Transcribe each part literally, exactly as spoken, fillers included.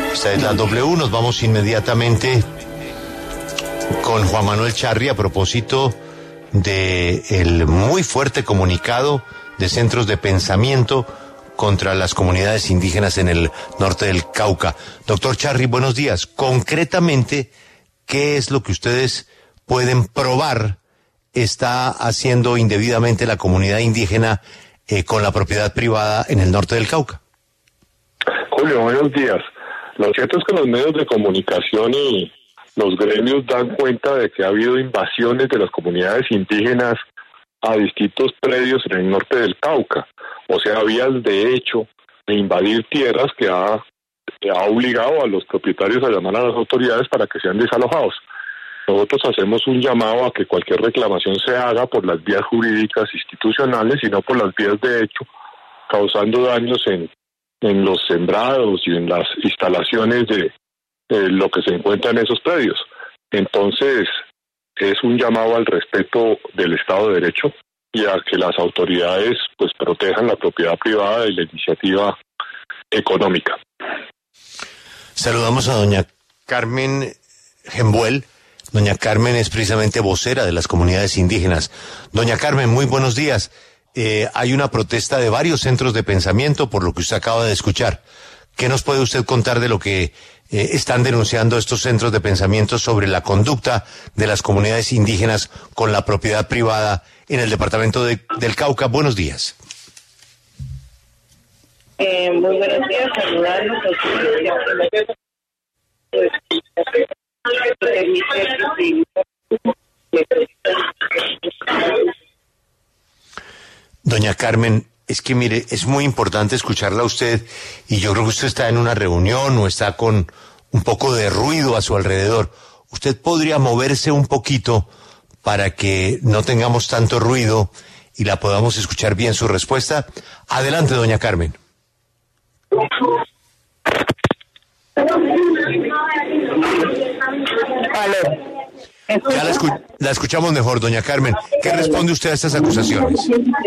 Esta es la W. Nos vamos inmediatamente con Juan Manuel Charri a propósito de el muy fuerte comunicado de centros de pensamiento contra las comunidades indígenas en el norte del Cauca. Doctor Charri, buenos días. Concretamente, ¿qué es lo que ustedes pueden probar está haciendo indebidamente la comunidad indígena eh, con la propiedad privada en el norte del Cauca? Julio, buenos días. Lo cierto es que los medios de comunicación y los gremios dan cuenta de que ha habido invasiones de las comunidades indígenas a distintos predios en el norte del Cauca. O sea, vías de hecho de invadir tierras que ha, que ha obligado a los propietarios a llamar a las autoridades para que sean desalojados. Nosotros hacemos un llamado a que cualquier reclamación se haga por las vías jurídicas institucionales y no por las vías de hecho, causando daños en, en los sembrados y en las instalaciones de eh, lo que se encuentra en esos predios. Entonces, es un llamado al respeto del Estado de Derecho y a que las autoridades pues protejan la propiedad privada y la iniciativa económica. Saludamos a doña Carmen Gembuel. Doña Carmen es precisamente vocera de las comunidades indígenas. Doña Carmen, muy buenos días. Eh, hay una protesta de varios centros de pensamiento por lo que usted acaba de escuchar. ¿Qué nos puede usted contar de lo que eh, están denunciando estos centros de pensamiento sobre la conducta de las comunidades indígenas con la propiedad privada en el departamento de, del Cauca? Buenos días. Eh, muy buenos días, saludarlos a ustedes. Doña Carmen, es que mire, es muy importante escucharla a usted y yo creo que usted está en una reunión o está con un poco de ruido a su alrededor. ¿Usted podría moverse un poquito para que no tengamos tanto ruido y la podamos escuchar bien su respuesta? Adelante, doña Carmen. Aló. Ya la, escu la escuchamos mejor, doña Carmen. ¿Qué responde usted a estas acusaciones?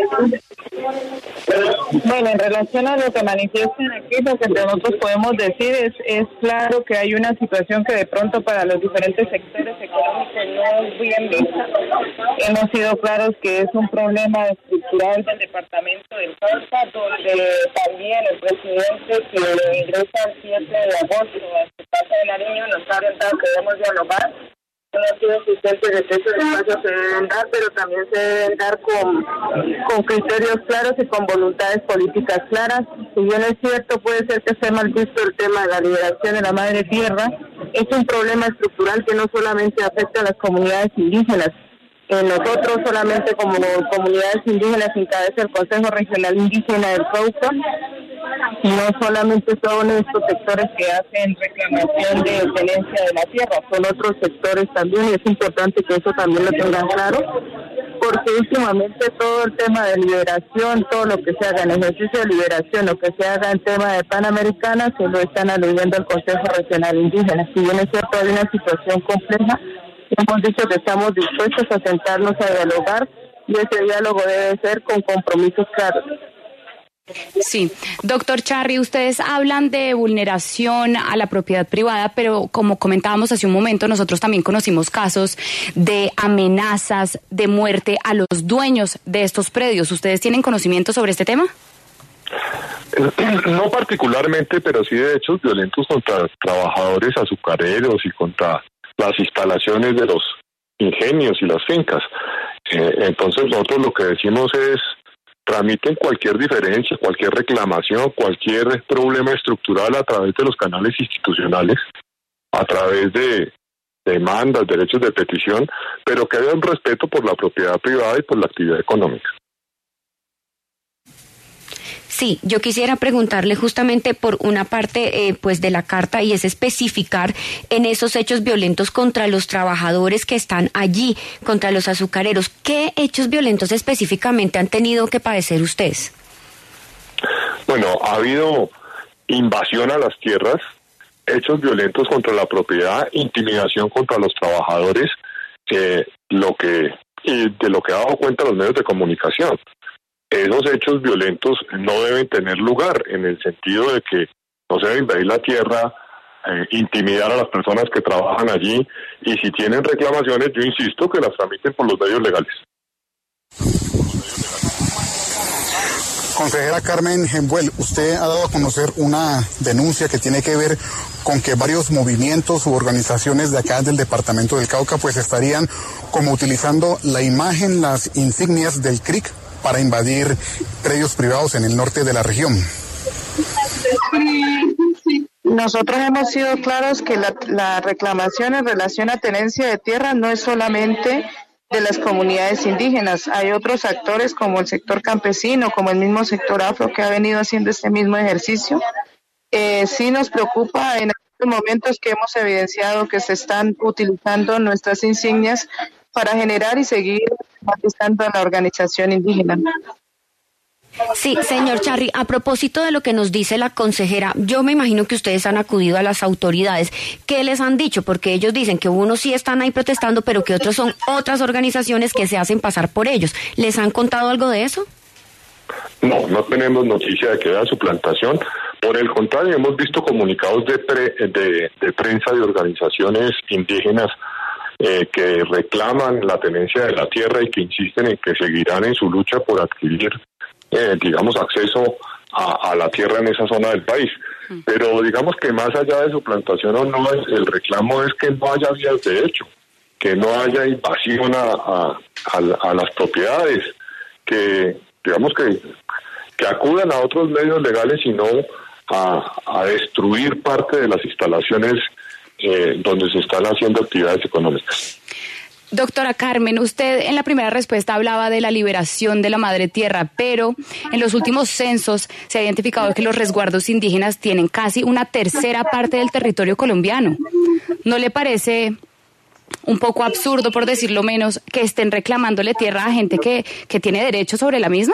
Bueno, en relación a lo que manifiestan aquí, lo que nosotros podemos decir es, es claro que hay una situación que de pronto para los diferentes sectores económicos no es bien vista. Hemos sido claros que es un problema estructural del departamento del Cauca, donde también el presidente que ingresa el siete de agosto a su casa de Nariño nos ha orientado que debemos dialogar. No ha sido existente de que esos espacios se deben dar, pero también se deben dar con, con criterios claros y con voluntades políticas claras. Si bien es cierto, puede ser que esté mal visto el tema de la liberación de la madre tierra, es un problema estructural que no solamente afecta a las comunidades indígenas. Eh, nosotros solamente como comunidades indígenas encabeza el Consejo Regional Indígena del Cauca, y no solamente son estos sectores que hacen reclamación de tenencia de la tierra, son otros sectores también, y es importante que eso también lo tengan claro, porque últimamente todo el tema de liberación, todo lo que se haga en ejercicio de liberación, lo que se haga en tema de Panamericana, se lo están aludiendo al Consejo Regional Indígena. Si bien es cierto, hay una situación compleja, hemos dicho que estamos dispuestos a sentarnos a dialogar, y ese diálogo debe ser con compromisos claros. Sí, doctor Charri, ustedes hablan de vulneración a la propiedad privada, pero como comentábamos hace un momento, nosotros también conocimos casos de amenazas de muerte a los dueños de estos predios. ¿Ustedes tienen conocimiento sobre este tema? No particularmente, pero sí de hechos violentos contra trabajadores azucareros y contra las instalaciones de los ingenios y las fincas. Eh, entonces nosotros lo que decimos es: tramiten cualquier diferencia, cualquier reclamación, cualquier problema estructural a través de los canales institucionales, a través de demandas, derechos de petición, pero que haya un respeto por la propiedad privada y por la actividad económica. Sí, yo quisiera preguntarle justamente por una parte eh, pues de la carta, y es especificar en esos hechos violentos contra los trabajadores que están allí, contra los azucareros, ¿qué hechos violentos específicamente han tenido que padecer ustedes? Bueno, ha habido invasión a las tierras, hechos violentos contra la propiedad, intimidación contra los trabajadores, eh, lo que y de lo que ha dado cuenta los medios de comunicación. Esos hechos violentos no deben tener lugar, en el sentido de que no se debe invadir la tierra eh, intimidar a las personas que trabajan allí, y si tienen reclamaciones, yo insisto que las tramiten por los medios legales. Consejera Carmen Gembuel, usted ha dado a conocer una denuncia que tiene que ver con que varios movimientos u organizaciones de acá del departamento del Cauca pues estarían como utilizando la imagen, las insignias del C R I C para invadir predios privados en el norte de la región. Nosotros hemos sido claros que la, la reclamación en relación a tenencia de tierra no es solamente de las comunidades indígenas. Hay otros actores como el sector campesino, como el mismo sector afro que ha venido haciendo este mismo ejercicio. Eh, sí nos preocupa en algunos momentos que hemos evidenciado que se están utilizando nuestras insignias para generar y seguir matizando a la organización indígena. Sí, señor Charri, a propósito de lo que nos dice la consejera, yo me imagino que ustedes han acudido a las autoridades. ¿Qué les han dicho? Porque ellos dicen que unos sí están ahí protestando, pero que otros son otras organizaciones que se hacen pasar por ellos. ¿Les han contado algo de eso? No, no tenemos noticia de que haya suplantación. Por el contrario, hemos visto comunicados de, pre, de, de prensa de organizaciones indígenas eh, que reclaman la tenencia de la tierra y que insisten en que seguirán en su lucha por adquirir Eh, digamos, acceso a, a la tierra en esa zona del país. Pero digamos que más allá de su plantación o no, el reclamo es que no haya vías de hecho, que no haya invasión a, a, a, a las propiedades, que digamos que, que acudan a otros medios legales y no a, a destruir parte de las instalaciones eh, donde se están haciendo actividades económicas. Doctora Carmen, usted en la primera respuesta hablaba de la liberación de la madre tierra, pero en los últimos censos se ha identificado que los resguardos indígenas tienen casi una tercera parte del territorio colombiano. ¿No le parece un poco absurdo, por decirlo menos, que estén reclamándole tierra a gente que, que tiene derecho sobre la misma?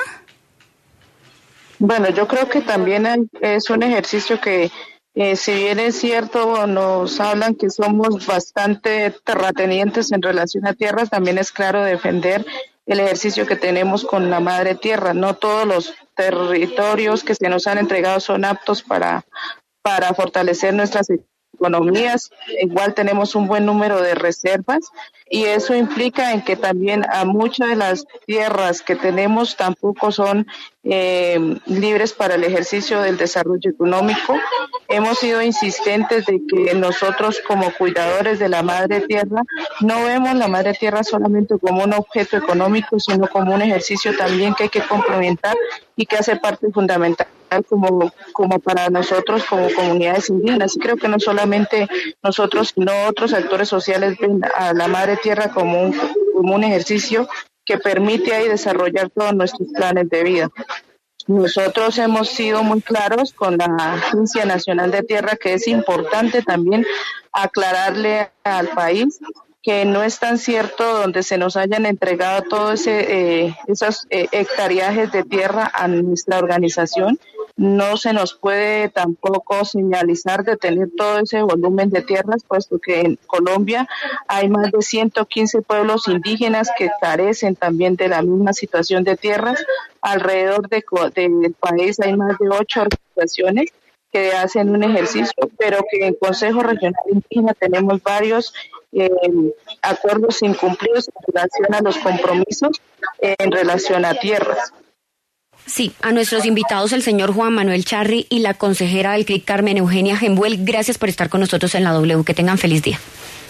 Bueno, yo creo que también hay, es un ejercicio que Eh, si bien es cierto, nos hablan que somos bastante terratenientes en relación a tierras, también es claro defender el ejercicio que tenemos con la madre tierra. No todos los territorios que se nos han entregado son aptos para, para fortalecer nuestras economías. Igual tenemos un buen número de reservas y eso implica en que también a muchas de las tierras que tenemos tampoco son eh, libres para el ejercicio del desarrollo económico. Hemos sido insistentes de que nosotros como cuidadores de la madre tierra no vemos la madre tierra solamente como un objeto económico, sino como un ejercicio también que hay que complementar y que hace parte fundamental como, como para nosotros como comunidades indígenas. Y creo que no solamente nosotros, sino otros actores sociales ven a la madre tierra como un, como un ejercicio que permite ahí desarrollar todos nuestros planes de vida. Nosotros hemos sido muy claros con la Agencia Nacional de Tierra que es importante también aclararle al país que no es tan cierto donde se nos hayan entregado todos ese, eh, esos eh, hectareajes de tierra a nuestra organización. No se nos puede tampoco señalizar de tener todo ese volumen de tierras, puesto que en Colombia hay más de ciento quince pueblos indígenas que carecen también de la misma situación de tierras. Alrededor de, de, del país hay más de ocho organizaciones que hacen un ejercicio, pero que en Consejo Regional Indígena tenemos varios eh, acuerdos incumplidos en relación a los compromisos eh, en relación a tierras. Sí, a nuestros invitados, el señor Juan Manuel Charri y la consejera del C R I C, Carmen Eugenia Gembuel, gracias por estar con nosotros en la W. Que tengan feliz día.